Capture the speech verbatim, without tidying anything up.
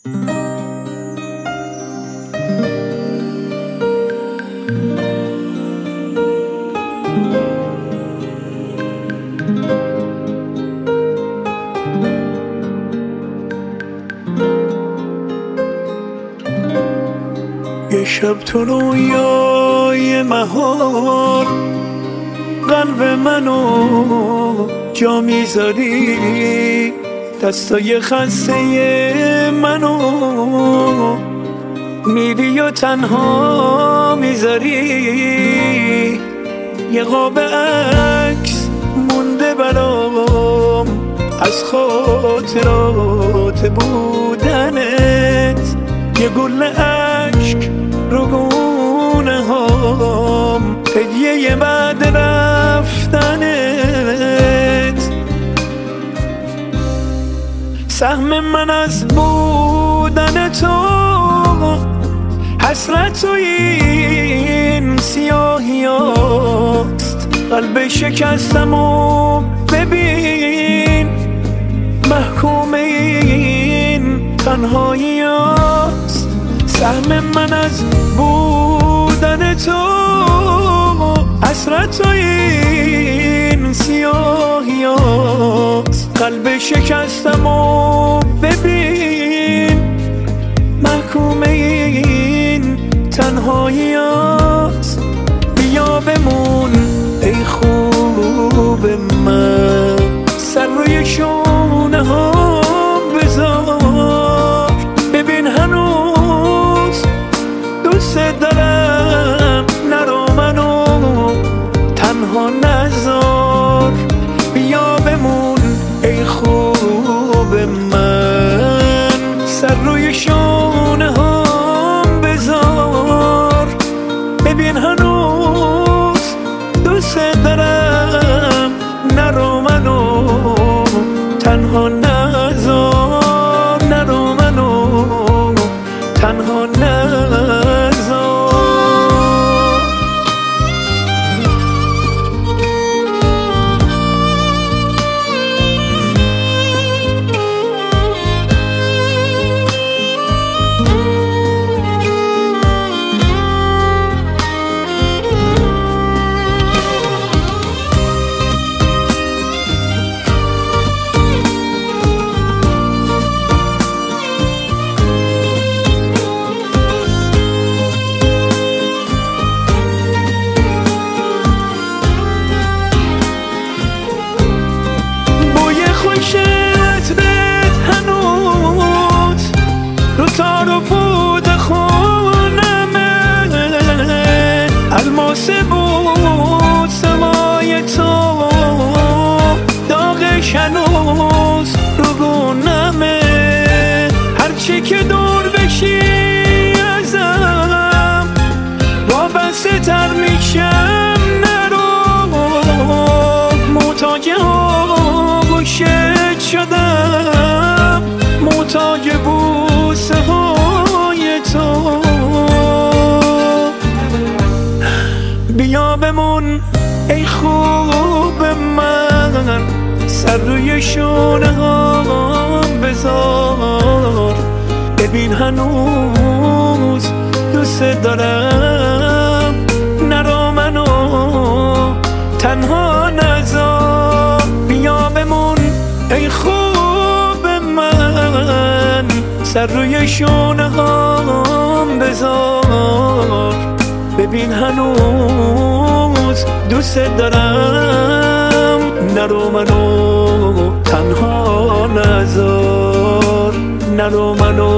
یه شب تو رویای مهار قلب منو جا میذاری، دستای خسته منو میری و تنها میذاری. یه قاب عکس مونده برام از خاطرات بودنت، یه گل عشق رو گونه هام هدیه بعد رفتنت. سهم من از بودن تو حسرت تو این سیاهی هاست، قلب شکستم و ببین محکوم این تنهایی هاست. سهم من از بودن تو حسرت تو این سیاهی هاست، قلب شکستم و ببین محکوم این تنهایی هاست. بیا بمون ای خوب من، سر روی شونه ها بذار، ببین هنوز دوست دارم، نرو منو تنها نذار. بیا بمون ای خوب من، سر روی شونه هم بذار، ببین هنوز دوست دارم، نرو منو تنها نذار، نرو منو تنها نذار. الماس بود سوای تو، داغش هنوز رو گونمه، هرچی که دور بشی ازم وابسته تر میشم. نرو محتاج آغوشت شدم، محتاج بوسه های تو. بیا بمون ای خوب من، سر روی شونه هم بذار، ببین هنوز دوست دارم، نرو منو تنها نذار. بیا بمون ای خوب من، سر روی شونه هم بذار، ببین هنوز دوست دارم، نرو منو تنها نذار، نرو منو